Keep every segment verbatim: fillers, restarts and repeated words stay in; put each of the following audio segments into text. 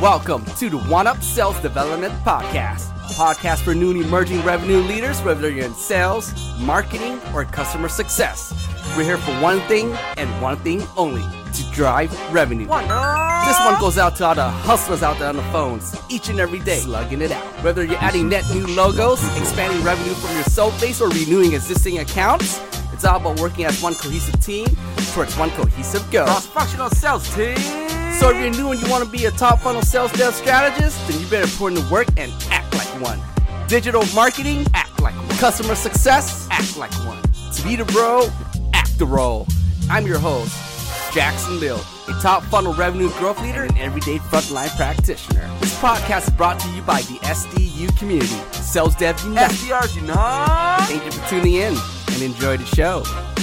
Welcome to the One Up Sales Development Podcast, a podcast for new and emerging revenue leaders, whether you're in sales, marketing, or customer success. We're here for one thing and one thing only, to drive revenue. One this one goes out to all the hustlers out there on the phones, each and every day, slugging it out. Whether you're adding net new logos, expanding revenue from your sold base, or renewing existing accounts, it's all about working as one cohesive team towards one cohesive goal. Cross-functional sales team. So if you're new and you want to be a top funnel sales dev strategist, then you better put in the work and act like one. Digital marketing, act like one. Customer success, act like one. To be the bro, act the role. I'm your host, Jackson Lill, a top funnel revenue growth leader and an everyday frontline practitioner. This podcast is brought to you by the S D U community, Sales Dev Unite. S D Rs Unite. Thank you for tuning in and enjoy the show.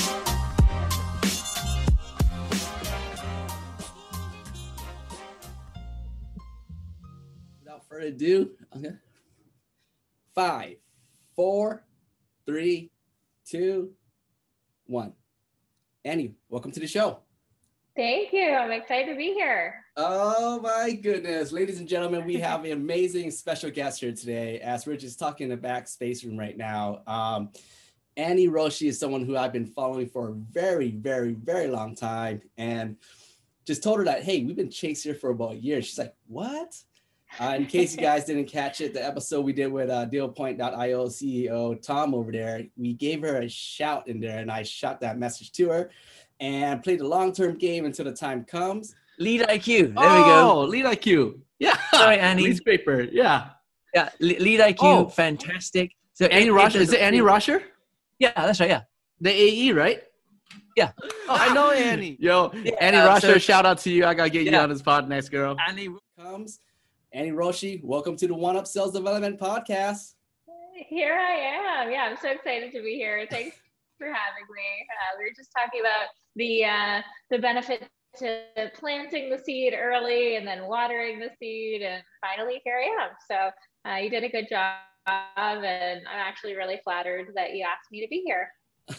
Without further ado, okay. Five, four, three, two, one. Annie, welcome to the show. Thank you. I'm excited to be here. Oh my goodness. Ladies and gentlemen, we have an amazing special guest here today as we're just talking in the backspace room right now. Um, Annie Roshi is someone who I've been following for a very, very, very long time, and just told her that, hey, we've been chasing her for about a year. She's like, what? Uh, in case you guys didn't catch it, the episode we did with uh, deal point dot i o C E O Tom over there, we gave her a shout in there, and I shot that message to her and played the long-term game until the time comes. Lead I Q. There oh, we go. Lead I Q. Yeah. Sorry, Annie. Lead paper. Yeah. Yeah. Lead I Q. Oh. Fantastic. So Annie it, Rosher. it Is it Annie Rosher? Yeah, that's right. Yeah. The A E, right? Yeah. Oh, I know Annie. Yo, Yeah, Annie uh, Rosher, so- shout out to you. I got to get you Yeah. on this pod next, girl. Annie. Comes. Annie Roshi, welcome to the One Up Sales Development Podcast. Here I am. Yeah, I'm so excited to be here. Thanks for having me. Uh, we were just talking about the uh, the benefit to planting the seed early and then watering the seed, and finally here I am. So uh, you did a good job, and I'm actually really flattered that you asked me to be here.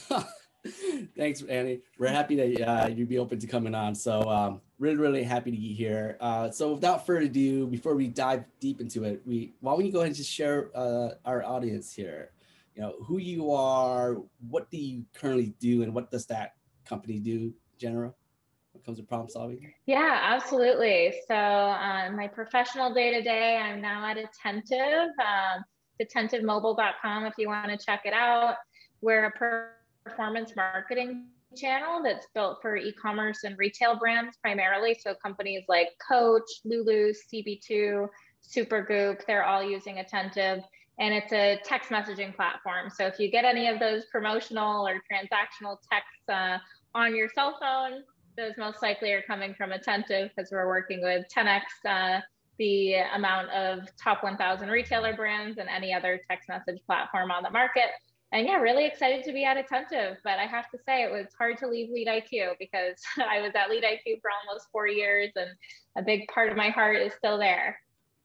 Thanks, Annie. We're happy that uh, you'd be open to coming on. So um, really, really happy to be here. Uh, so without further ado, before we dive deep into it, we why don't you go ahead and just share uh, our audience here, you know, who you are, what do you currently do, and what does that company do in general when it comes to problem solving? Yeah, absolutely. So um, my professional day-to-day, I'm now at Attentive, um, attentive mobile dot com if you want to check it out. We're a per- performance marketing channel that's built for e-commerce and retail brands primarily. So companies like Coach, Lulu, C B two, Supergoop, they're all using Attentive. And it's a text messaging platform. So if you get any of those promotional or transactional texts uh, on your cell phone, those most likely are coming from Attentive, because we're working with ten X uh, the amount of top one thousand retailer brands and any other text message platform on the market. And yeah, really excited to be at Attentive, but I have to say it was hard to leave Lead I Q because I was at Lead I Q for almost four years and a big part of my heart is still there.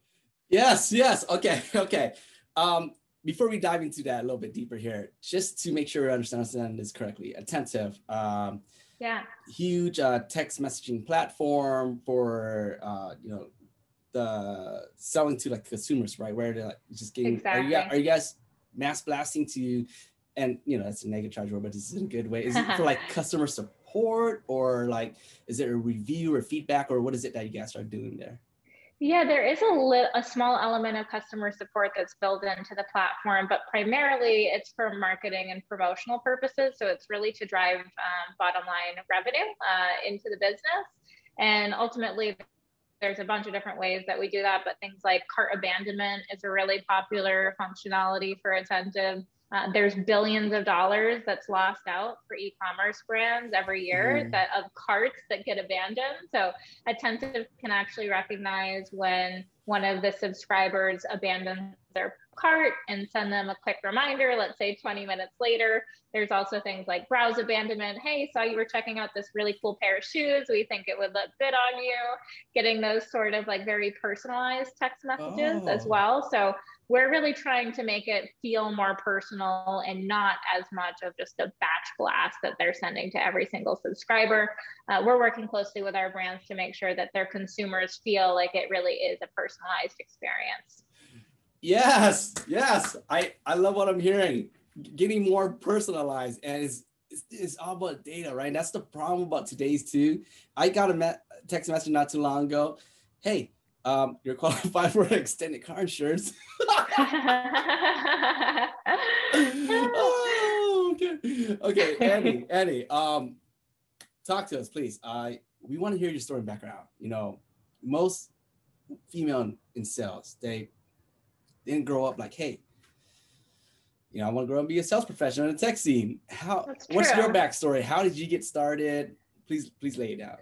Yes, yes. Okay, okay. Um, before we dive into that a little bit deeper here, just to make sure I understand this correctly, Attentive, um, yeah, huge uh, text messaging platform for, uh, you know, the selling to like consumers, right? Where they're like just getting, exactly. are, you, are you guys mass blasting to, and you know, that's a negative charge word, but this is in a good way. Is it for like customer support, or like, is it a review or feedback, or what is it that you guys are doing there? Yeah, there is a, li- a small element of customer support that's built into the platform, but primarily it's for marketing and promotional purposes. So it's really to drive um, bottom line revenue uh, into the business. And ultimately, there's a bunch of different ways that we do that, but things like cart abandonment is a really popular functionality for Attentive. Uh, there's billions of dollars that's lost out for e-commerce brands every year mm. that of carts that get abandoned. So Attentive can actually recognize when one of the subscribers abandons their cart and send them a quick reminder, let's say twenty minutes later. There's also things like browse abandonment. Hey, saw you were checking out this really cool pair of shoes. We think it would look good on you. Getting those sort of like very personalized text messages oh. as well. So we're really trying to make it feel more personal and not as much of just a batch blast that they're sending to every single subscriber. Uh, we're working closely with our brands to make sure that their consumers feel like it really is a personalized experience. Yes, yes. I, I love what I'm hearing. Getting more personalized, and it's, it's, it's all about data, right? And that's the problem about today's too. I got a me- text message not too long ago. Hey, um, you're qualified for extended car insurance. Oh, okay. Okay, Annie, Annie, um, talk to us, please. I we want to hear your story and background. You know, most female in sales, they didn't grow up like, hey, you know, I want to grow up and be a sales professional in the tech scene. How? What's your backstory? How did you get started? Please, please lay it out.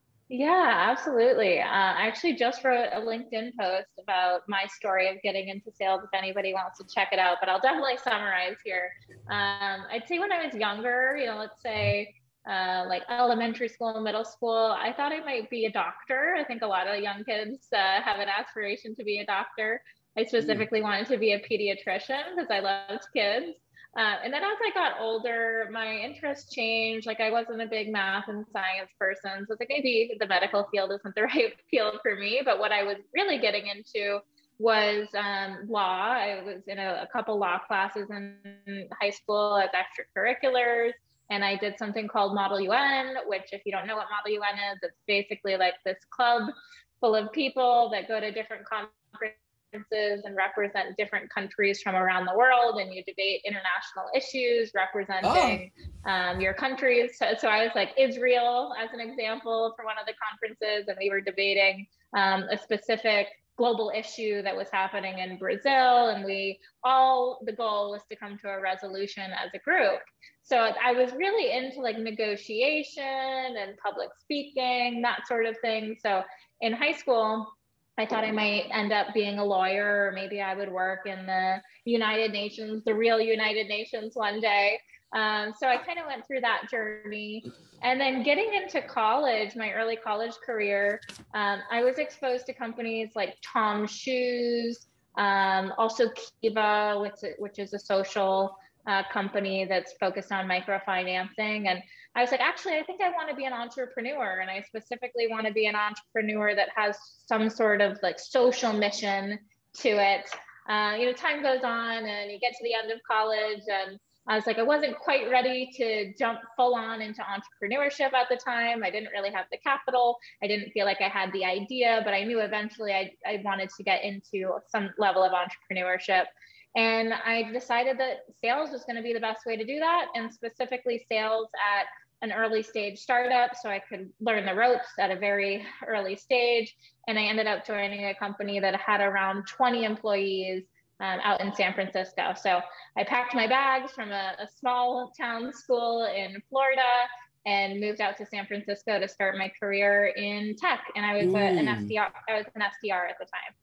Yeah, absolutely. Uh, I actually just wrote a LinkedIn post about my story of getting into sales if anybody wants to check it out, but I'll definitely summarize here. Um, I'd say when I was younger, you know, let's say uh, like elementary school, middle school, I thought I might be a doctor. I think a lot of young kids uh, have an aspiration to be a doctor. I specifically mm. wanted to be a pediatrician because I loved kids. Uh, and then as I got older, my interests changed. Like I wasn't a big math and science person. So it's like maybe the medical field isn't the right field for me. But what I was really getting into was um, law. I was in a, a couple law classes in high school as extracurriculars. And I did something called Model U N, which if you don't know what Model U N is, it's basically like this club full of people that go to different conferences and represent different countries from around the world, and you debate international issues representing oh. um, your countries. So, so I was like Israel as an example for one of the conferences, and we were debating um, a specific global issue that was happening in Brazil, and we all, the goal was to come to a resolution as a group. So I was really into like negotiation and public speaking, that sort of thing. So in high school, I thought I might end up being a lawyer, or maybe I would work in the United Nations, the real United Nations one day. Um, so I kind of went through that journey. And then getting into college, my early college career, um, I was exposed to companies like Tom's Shoes, um, also Kiva, which, which is a social uh, company that's focused on microfinancing. And I was like, actually, I think I want to be an entrepreneur. And I specifically want to be an entrepreneur that has some sort of like social mission to it. Uh, you know, time goes on and you get to the end of college, and I was like, I wasn't quite ready to jump full on into entrepreneurship at the time. I didn't really have the capital. I didn't feel like I had the idea, but I knew eventually I, I wanted to get into some level of entrepreneurship. And I decided that sales was going to be the best way to do that, and specifically sales at an early stage startup, so I could learn the ropes at a very early stage. And I ended up joining a company that had around twenty employees um, out in San Francisco. So I packed my bags from a, a small town school in Florida and moved out to San Francisco to start my career in tech. And I was mm. a, an S D R. I was an S D R at the time.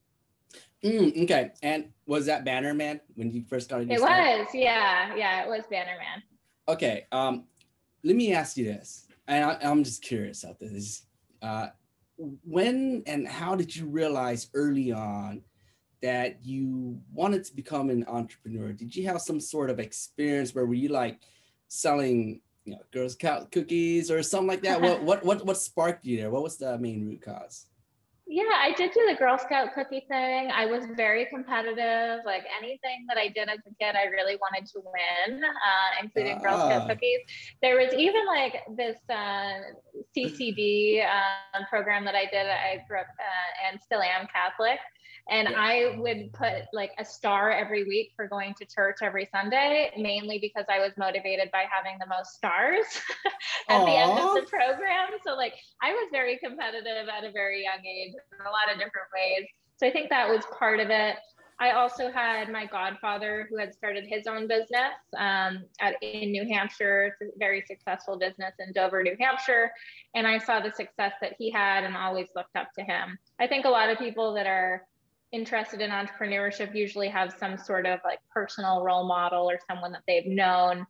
Mm, okay. And was that Bannerman when you first started? It start? was, yeah. Yeah, it was Bannerman. Okay. Um, let me ask you this. And I, I'm just curious about this. Uh, when and how did you realize early on that you wanted to become an entrepreneur? Did you have some sort of experience where were you like selling, you know, Girl Scout cookies or something like that? what, what, what, what sparked you there? What was the main root cause? Yeah, I did do the Girl Scout cookie thing. I was very competitive. Like anything that I did as a kid, I really wanted to win, uh, including uh, Girl Scout cookies. There was even like this uh, C C D uh, program that I did. I grew up uh, and still am Catholic. And yeah. I would put like a star every week for going to church every Sunday, mainly because I was motivated by having the most stars at Aww. the end of the program. So like I was very competitive at a very young age in a lot of different ways. So I think that was part of it. I also had my godfather who had started his own business um, at, in New Hampshire. It's a very successful business in Dover, New Hampshire. And I saw the success that he had and always looked up to him. I think a lot of people that are interested in entrepreneurship usually have some sort of like personal role model or someone that they've known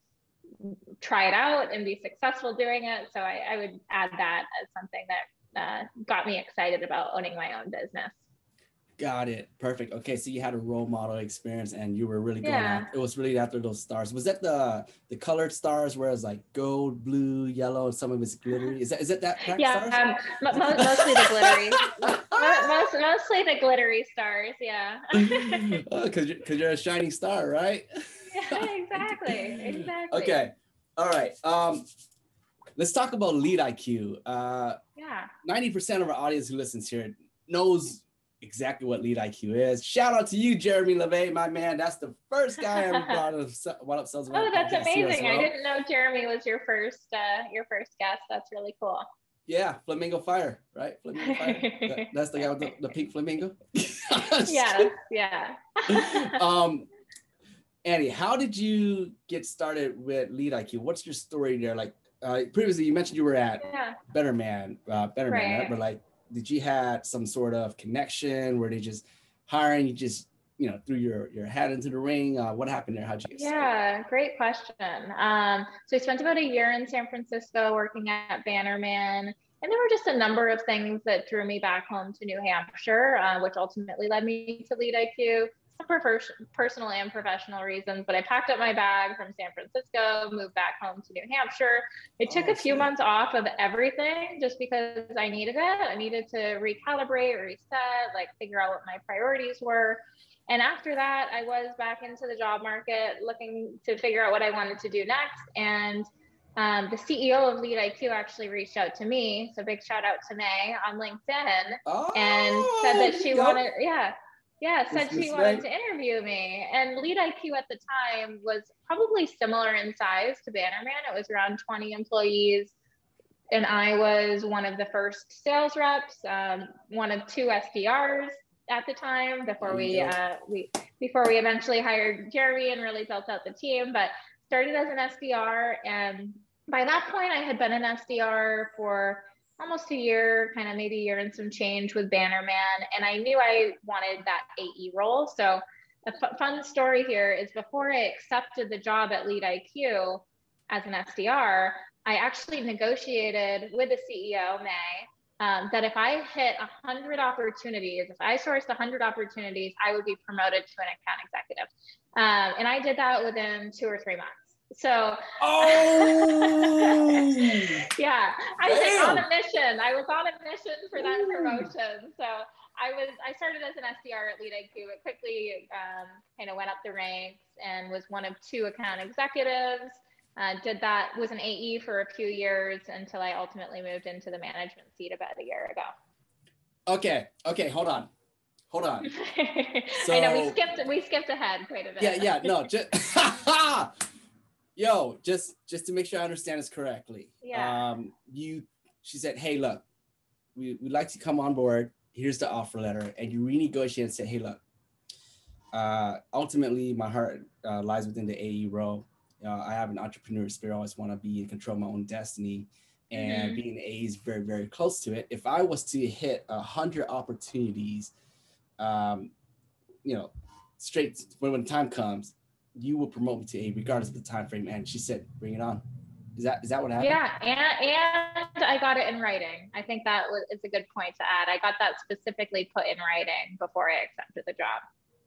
try it out and be successful doing it. So I, I would add that as something that uh, got me excited about owning my own business. Got it. Perfect. Okay, so you had a role model experience, and you were really going Yeah. after. It was really after those stars. Was that the the colored stars, where it's like gold, blue, yellow, and some of it's glittery? Is that is it that that Yeah, stars? um, mo- mo- mostly the glittery, mo- most, mostly the glittery stars. Yeah. Because you're, 'cause you're a shining star, right? Yeah, exactly, exactly. Okay. All right. Um, let's talk about Lead I Q. Uh, Yeah. ninety percent of our audience who listens here knows exactly what Lead I Q is. Shout out to you, Jeremy LeVay, my man. That's the first guy I ever brought on What Up Sales Oh, that's podcast here as amazing. I well. didn't know Jeremy was your first uh, your first guest. That's really cool. Yeah, Flamingo Fire, right? Flamingo Fire. That- that's the guy with the, the pink flamingo. Yes, yeah. um, Annie, how did you get started with Lead I Q? What's your story there? Like uh, previously, you mentioned you were at Yeah. Better Man, uh, Better Man, right? Right. But like, did you had some sort of connection where they just hiring you, just you know, threw your your hat into the ring? Uh, what happened there? How'd you get started? Yeah, great question. Um, so I spent about a year in San Francisco working at Bannerman, and there were just a number of things that drew me back home to New Hampshire, uh, which ultimately led me to Lead I Q. Some per- personal and professional reasons, but I packed up my bag from San Francisco, moved back home to New Hampshire. It took Oh, a few shit. months off of everything just because I needed it. I needed to recalibrate, reset, like figure out what my priorities were. And after that, I was back into the job market looking to figure out what I wanted to do next. And um, the C E O of Lead I Q actually reached out to me. So big shout out to May on LinkedIn, Oh, and said that there she you go. wanted, yeah, yeah, said Miss- she Miss wanted May. to interview me. And Lead I Q at the time was probably similar in size to Bannerman. It was around twenty employees. And I was one of the first sales reps, um, one of two S D Rs at the time before There you we go. uh, we before we eventually hired Jeremy and really built out the team. But started as an S D R, and by that point, I had been an S D R for almost a year, kind of maybe a year and some change with Bannerman, and I knew I wanted that A E role. So a f- fun story here is before I accepted the job at Lead I Q as an S D R, I actually negotiated with the C E O, May, um, that if I hit one hundred opportunities, if I sourced one hundred opportunities, I would be promoted to an account executive. Um, and I did that within two or three months. So, Oh, yeah, I was like, on damn. a mission. I was on a mission for that promotion. So I was, I started as an S D R at Lead I Q, but quickly um, kind of went up the ranks and was one of two account executives. Uh, did that, was an A E for a few years until I ultimately moved into the management seat about a year ago. Okay, okay, hold on, hold on. I know we So- skipped we skipped ahead quite a bit. Yeah, yeah, no, just yo, just just to make sure I understand this correctly. Yeah. Um, you, she said, hey, look, we we'd like to come on board. Here's the offer letter, and you renegotiate and say, hey, look, uh, ultimately my heart uh, lies within the A E role. Uh, I have an entrepreneur spirit. I always want to be in control of my own destiny, and Mhm. being an A E is very, very close to it. If I was to hit a hundred opportunities, um, you know, straight when when time comes, you will promote me to A E regardless of the time frame. And she said, "Bring it on." Is that is that what happened? Yeah, and and I got it in writing. I think that was is a good point to add. I got that specifically put in writing before I accepted the job.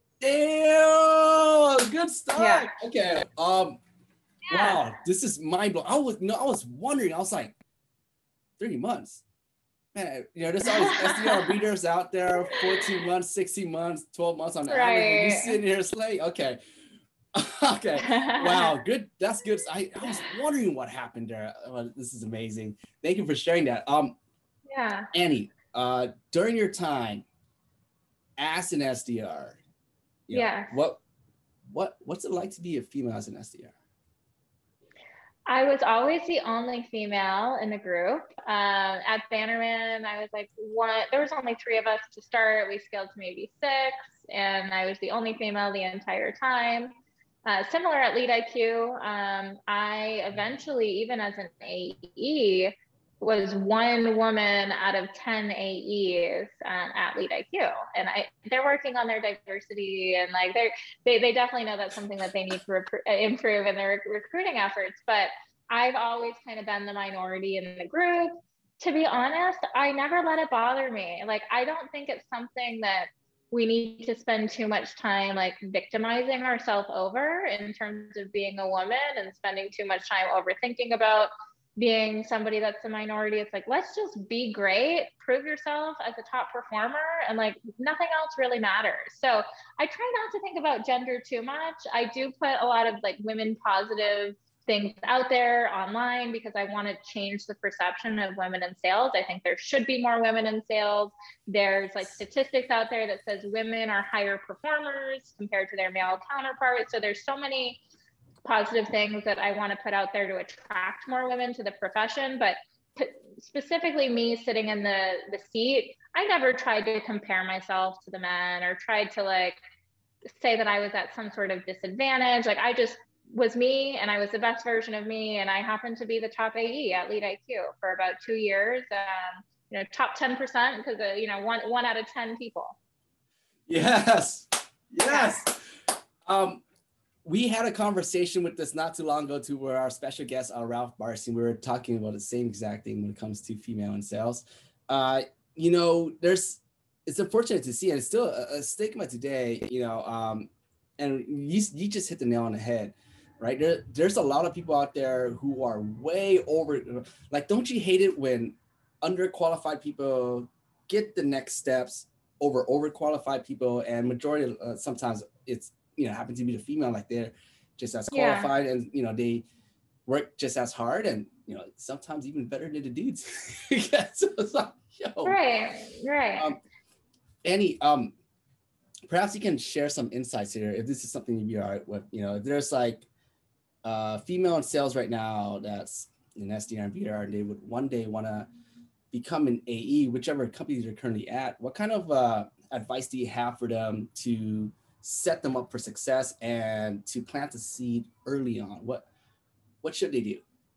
Damn, good start. Yeah. Okay. Um. Yeah. Wow, this is mind blowing. I was no, I was wondering. I was like, thirty months. Man, you know, there's all these S D R readers out there, fourteen months, sixteen months, twelve months on average. And you Right. sitting here slay. Okay. Okay. Wow, good. That's good. I, I was wondering what happened there. Well, this is amazing. Thank you for sharing that. Um, Yeah. Annie, uh, during your time as an S D R, you know, Yes. what what what's it like to be a female as an S D R? I was always the only female in the group. Um, at Bannerman, I was like one, there was only three of us to start. We scaled to maybe six, and I was the only female the entire time. Uh, similar at Lead I Q, um, I eventually, even as an A E, was one woman out of ten A Es um, at Lead I Q, and I they're working on their diversity, and like they're they they definitely know that's something that they need to rec- improve in their rec- recruiting efforts. But I've always kind of been the minority in the group. To be honest, I never let it bother me. Like I don't think it's something that we need to spend too much time like victimizing ourselves over in terms of being a woman and spending too much time overthinking about being somebody that's a minority. It's like, let's just be great, prove yourself as a top performer, and like nothing else really matters. So I try not to think about gender too much. I do put a lot of like women positive things out there online because I want to change the perception of women in sales. I think there should be more women in sales. There's like statistics out there that says women are higher performers compared to their male counterparts. So there's so many positive things that I want to put out there to attract more women to the profession. But p- specifically me sitting in the, the seat, I never tried to compare myself to the men or tried to like say that I was at some sort of disadvantage. Like I just was me and I was the best version of me. And I happened to be the top A E at Lead I Q for about two years. Um, you know, top ten percent because, uh, you know, one, one out of ten people. Yes. Yes. Um, we had a conversation with this not too long ago to where our special guest, uh, Ralph Barstein, we were talking about the same exact thing when it comes to female in sales. Uh, you know, there's, it's unfortunate to see, and it's still a, a stigma today, you know, um, and you, you just hit the nail on the head, right? There, there's a lot of people out there who are way over, like, don't you hate it when underqualified people get the next steps over overqualified people, and majority of, uh, sometimes it's, you know, happen to be the female, like they're just as qualified yeah. and, you know, they work just as hard and, you know, sometimes even better than the dudes. yeah, so it's like, yo. Right, right. Um, Annie, um, perhaps you can share some insights here if this is something you'd be all right with. You know, if there's like uh, female in sales right now that's in S D R and B D R, and they would one day want to become an A E, whichever company they're currently at, what kind of uh, advice do you have for them to set them up for success and to plant the seed early on? What what should they do?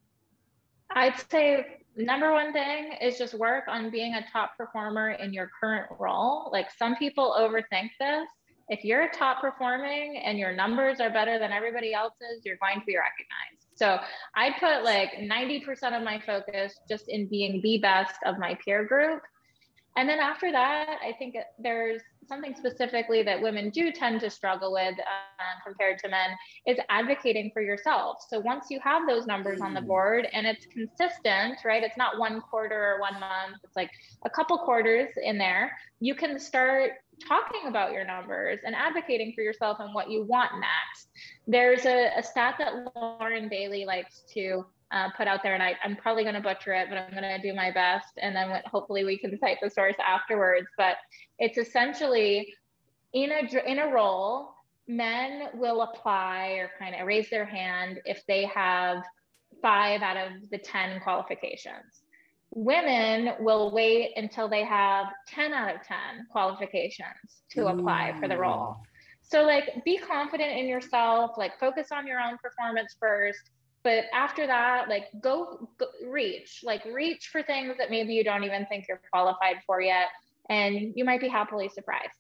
I'd say number one thing is just work on being a top performer in your current role. Like some people overthink this. If you're top performing and your numbers are better than everybody else's, you're going to be recognized. So I put like ninety percent of my focus just in being the best of my peer group. And then after that, I think there's something specifically that women do tend to struggle with uh, compared to men is advocating for yourself. So once you have those numbers on the board and it's consistent, right? It's not one quarter or one month. It's like a couple quarters in there. You can start talking about your numbers and advocating for yourself and what you want next. There's a, a stat that Lauren Bailey likes to Uh, put out there, and I, I'm probably going to butcher it, but I'm going to do my best, and then hopefully we can cite the source afterwards. But it's essentially in a in a role, men will apply or kind of raise their hand if they have five out of the ten qualifications. Women will wait until they have ten out of ten qualifications to apply for the role. So like, be confident in yourself, like focus on your own performance first. But after that, like go, go reach, like reach for things that maybe you don't even think you're qualified for yet. And you might be happily surprised.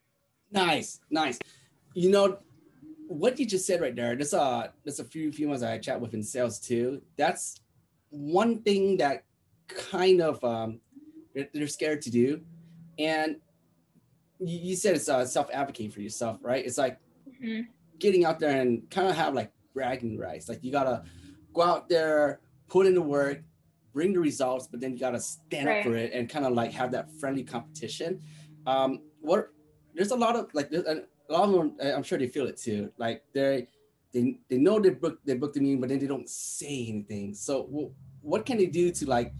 Nice, nice. You know, what you just said right there, there's a, there's a few females I chat with in sales too. That's one thing that kind of, um, they're, they're scared to do. And you, you said it's uh, self-advocate for yourself, right? It's like mm-hmm. getting out there and kind of have like bragging rights. Like you gotta go out there, put in the work, bring the results, but then you gotta stand right. up for it and kind of like have that friendly competition. Um, what there's a lot of like a lot of them, I'm sure they feel it too. Like they they they know they booked they booked the meeting, but then they don't say anything. So well, what can they do to like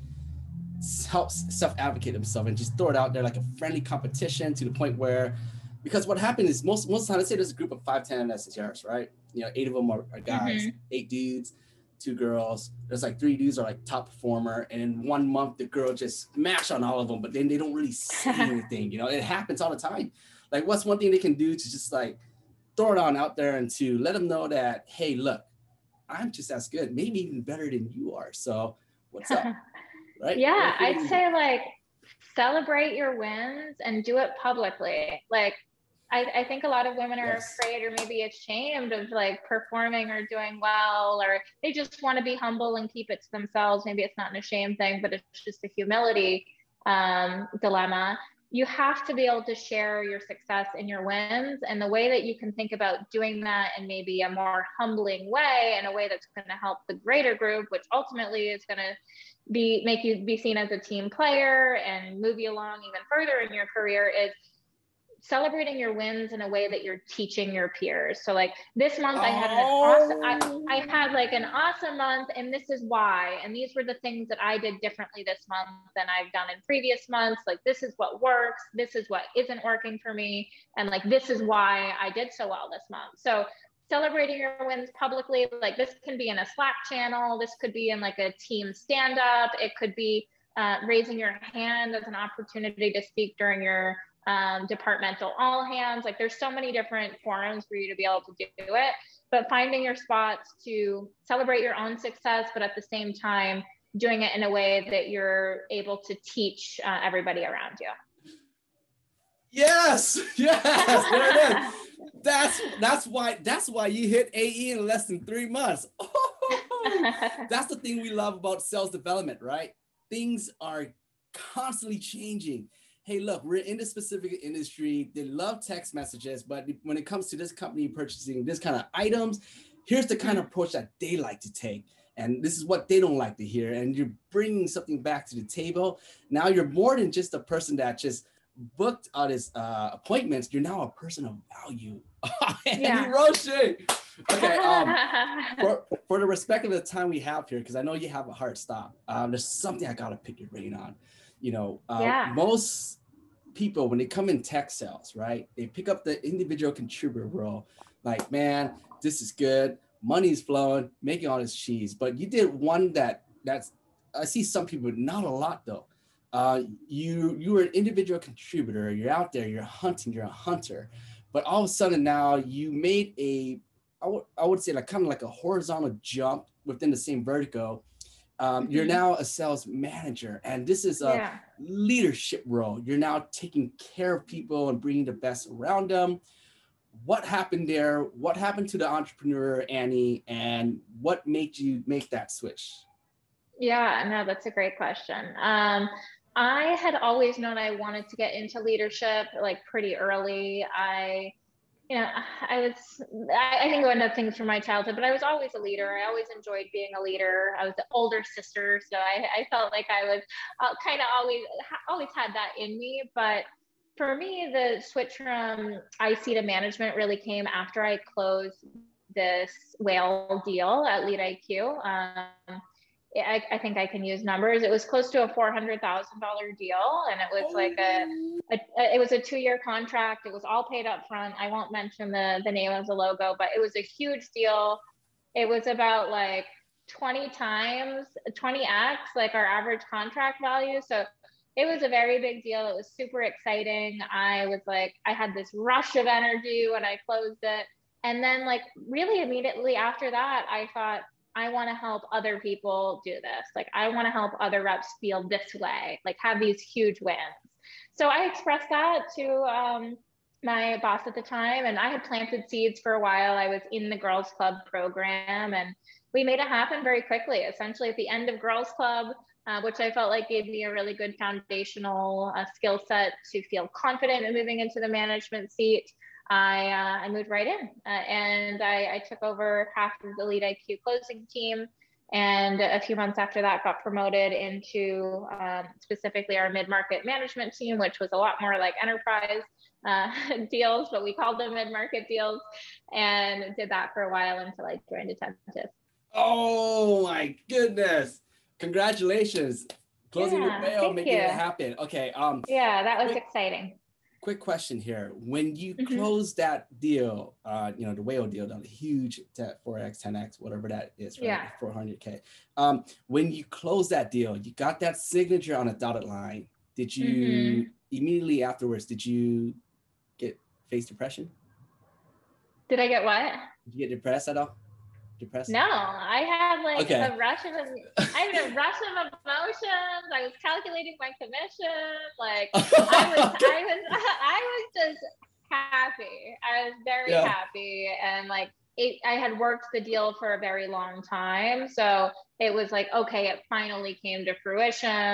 help self-advocate themselves and just throw it out there like a friendly competition to the point where, because what happened is most most of the time, let's say there's a group of five, ten S D Rs, right? You know, eight of them are, are guys, mm-hmm. eight dudes, two girls. There's like three dudes are like top performer. And in one month, the girl just smash on all of them, but then they don't really say anything. You know, it happens all the time. Like what's one thing they can do to just like throw it on out there and to let them know that, hey, look, I'm just as good, maybe even better than you are. So what's up? Right? Yeah, I'd say like celebrate your wins and do it publicly. Like, I, I think a lot of women are yes. afraid or maybe ashamed of like performing or doing well, or they just want to be humble and keep it to themselves. Maybe it's not an ashamed thing, but it's just a humility um, dilemma. you have to be able to share your success and your wins. And the way that you can think about doing that in maybe a more humbling way, in a way that's going to help the greater group, which ultimately is going to be make you be seen as a team player and move you along even further in your career, is celebrating your wins in a way that you're teaching your peers. So like this month I had an awesome, I, I had like an awesome month, and this is why, and these were the things that I did differently this month than I've done in previous months. Like, this is what works, this is what isn't working for me, and like, this is why I did so well this month. So celebrating your wins publicly, like this can be in a Slack channel, this could be in like a team stand-up, it could be uh, raising your hand as an opportunity to speak during your um, departmental all hands. Like, there's so many different forums for you to be able to do it, but finding your spots to celebrate your own success, but at the same time, doing it in a way that you're able to teach uh, everybody around you. Yes, yes, there it is. That's that's why that's why you hit A E in less than three months. That's the thing we love about sales development, right? Things are constantly changing. Hey, look, we're in this specific industry. They love text messages, but when it comes to this company purchasing this kind of items, here's the kind of approach that they like to take. And this is what they don't like to hear. And you're bringing something back to the table. Now you're more than just a person that just booked on his uh, appointments. You're now a person of value. Annie Yeah. Roche. Okay. Um, for, for the respect of the time we have here, because I know you have a hard stop, um, there's something I got to pick your brain on. You know, uh, Yeah. most people, when they come in tech sales, right, they pick up the individual contributor role. Like, man, this is good. Money's flowing, making all this cheese. But you did one that that's, I see some people, not a lot though. Uh, you you were an individual contributor. You're out there. You're hunting. You're a hunter. But all of a sudden now you made a, I would I would say like kind of like a horizontal jump within the same vertical. Um, mm-hmm. You're now a sales manager, and this is a yeah. leadership role. You're now taking care of people and bringing the best around them. What happened there? What happened to the entrepreneur, Annie, and what made you make that switch? Yeah, no, that's a great question. Um, I had always known I wanted to get into leadership like pretty early. I, you know, I was, I, I can go into things from my childhood, but I was always a leader. I always enjoyed being a leader. I was the older sister, so I, I felt like I was uh, kind of always, always had that in me. But for me, the switch from I C to management really came after I closed this whale deal at Lead I Q. Um, I, I think I can use numbers. It was close to a four hundred thousand dollars deal. And it was like a, a, it was a two-year contract. It was all paid up front. I won't mention the, the name of the logo, but it was a huge deal. It was about like twenty times, twenty X, like our average contract value. So it was a very big deal. It was super exciting. I was like, I had this rush of energy when I closed it. And then like really immediately after that, I thought, I want to help other people do this. Like, I want to help other reps feel this way, like have these huge wins. So I expressed that to um, my boss at the time, and I had planted seeds for a while. I was in the Girls Club program, and we made it happen very quickly. Essentially at the end of Girls Club, uh, which I felt like gave me a really good foundational uh, skill set to feel confident in moving into the management seat. I, uh, I moved right in uh, and I, I took over half of the Lead I Q closing team. And a few months after that, got promoted into um, specifically our mid-market management team, which was a lot more like enterprise uh, deals, but we called them mid-market deals, and did that for a while until I joined Attentive. Oh my goodness. Congratulations. Closing yeah, the whale, making you. it happen. Okay. Um, yeah, that was quick, exciting. Quick question here. When you mm-hmm. closed that deal, uh, you know, the whale deal, the huge four X, ten X, whatever that is, right? Yeah. four hundred K. Um, when you closed that deal, you got that signature on a dotted line. Did you mm-hmm. immediately afterwards, did you get face depression? Did I get what? Did you get depressed at all? Depressed? No, I had like okay. a rush of, I had a rush of emotions. I was calculating my commission. Like I was, okay. I was, I was just happy. I was very yeah. happy. And like, it, I had worked the deal for a very long time. So it was like, okay, it finally came to fruition.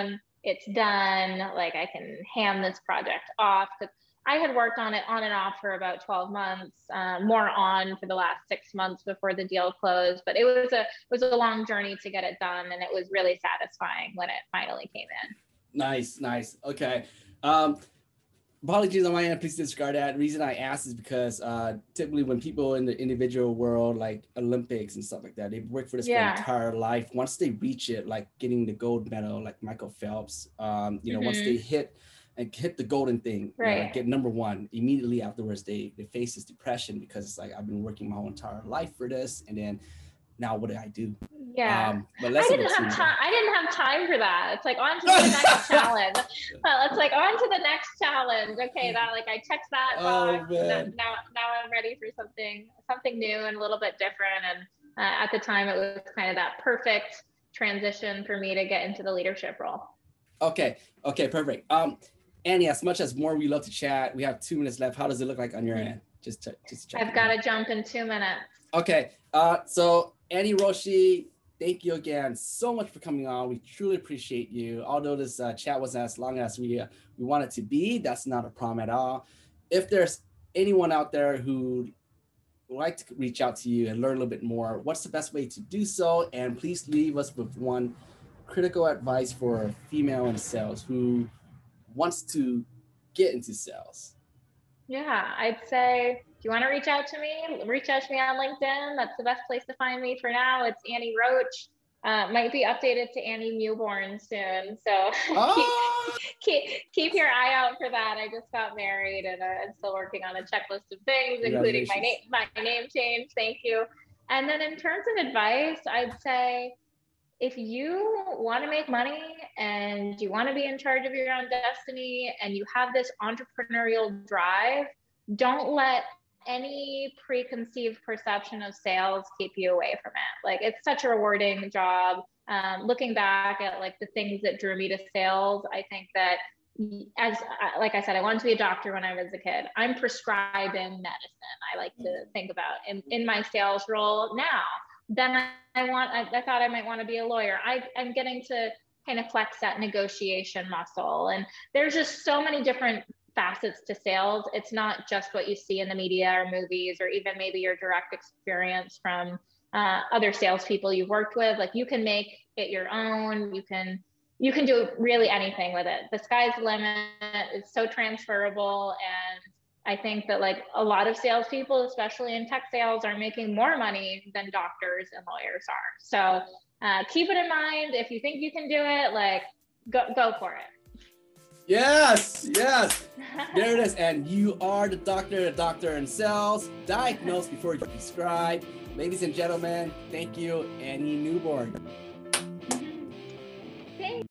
it's done. Like I can hand this project off. Because I had worked on it on and off for about twelve months, uh, more on for the last six months before the deal closed. But it was a it was a long journey to get it done, and it was really satisfying when it finally came in. Nice, nice. Okay. Um, apologies on my end, please disregard that. The reason I asked is because uh, typically when people in the individual world, like Olympics and stuff like that, they work for this Yeah. their entire life. Once they reach it, like getting the gold medal, like Michael Phelps, um, you know, once Mhm. they hit and hit the golden thing, you know, Right. like get number one, immediately afterwards, they, they face this depression because it's like, I've been working my whole entire life for this. And then now what do I do? Yeah. Um, but I let's didn't have time. I didn't have time for that. It's like on to the next challenge. Well, it's like on to the next challenge. Okay, that like I checked that Oh, box. man. Now, now I'm ready for something something new and a little bit different. And uh, at the time, it was kind of that perfect transition for me to get into the leadership role. Okay. Okay. Perfect. Um, Annie, as much as more we love to chat, we have two minutes left. How does it look like on your end? Just to, just check. I've got to jump in two minutes. Okay. Uh, so Annie Roshi, thank you again so much for coming on. We truly appreciate you. Although this uh, chat wasn't as long as we uh, we want it to be, that's not a problem at all. If there's anyone out there who would like to reach out to you and learn a little bit more, what's the best way to do so? And please leave us with one critical advice for a female in sales who wants to get into sales. Yeah, I'd say if you want to reach out to me, reach out to me on LinkedIn. That's the best place to find me for now. It's Annie Roach. Uh, might be updated to Annie Newborn soon. So Oh! keep, keep keep your eye out for that. I just got married and uh, I'm still working on a checklist of things, including my name my name change. Thank you. And then in terms of advice, I'd say if you want to make money and you want to be in charge of your own destiny and you have this entrepreneurial drive, don't let any preconceived perception of sales keep you away from it. Like it's such a rewarding job. Um, looking back at like the things that drew me to sales, I think that as like I said, I wanted to be a doctor when I was a kid. I'm prescribing medicine. I like to think about in, in my sales role now. Then I, I want, I, I thought I might want to be a lawyer. I, I'm getting to kind of flex that negotiation muscle. And there's just so many different facets to sales. It's not just what you see in the media or movies, or even maybe your direct experience from uh, other salespeople you've worked with. Like you can make it your own. You can, you can do really anything with it. The sky's the limit. It's so transferable. And I think that like a lot of salespeople, especially in tech sales, are making more money than doctors and lawyers are. So uh, keep it in mind. If you think you can do it, like go, go for it. Yes, yes. There it is. And you are the doctor, the doctor in sales. Diagnose before you prescribe. Ladies and gentlemen, thank you, Annie Newborn.